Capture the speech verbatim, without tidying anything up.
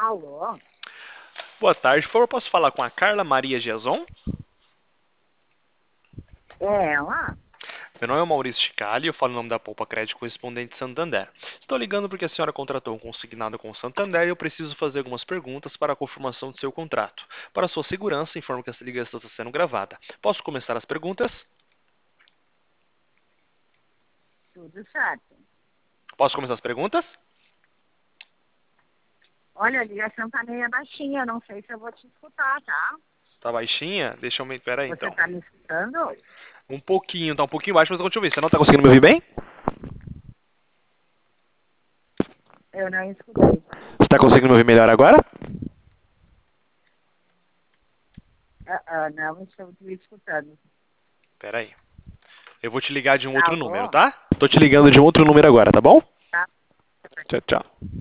Alô? Boa tarde, por favor, posso falar com a Carla Maria Giazon? É ela? Meu nome é Maurício Chicali, eu falo em nome da Poupa Crédito Correspondente Santander. Estou ligando porque a senhora contratou um consignado com o Santander e eu preciso fazer algumas perguntas para a confirmação do seu contrato. Para sua segurança, informo que essa ligação está sendo gravada. Posso começar as perguntas? Tudo certo. Posso começar as perguntas? Olha, a ligação tá meio baixinha, eu não sei se eu vou te escutar, tá? Tá baixinha? Deixa eu me... Pera aí, Você então. tá me escutando? Um pouquinho, tá um pouquinho baixo, mas deixa eu ver. Você não tá conseguindo me ouvir bem? Eu não escutei. Você tá conseguindo me ouvir melhor agora? Ah, ah, não estou te escutando. Pera aí. Eu vou te ligar de um outro número, Alô? tá? Tô te ligando de um outro número agora, tá bom? Tá? Tchau, tchau.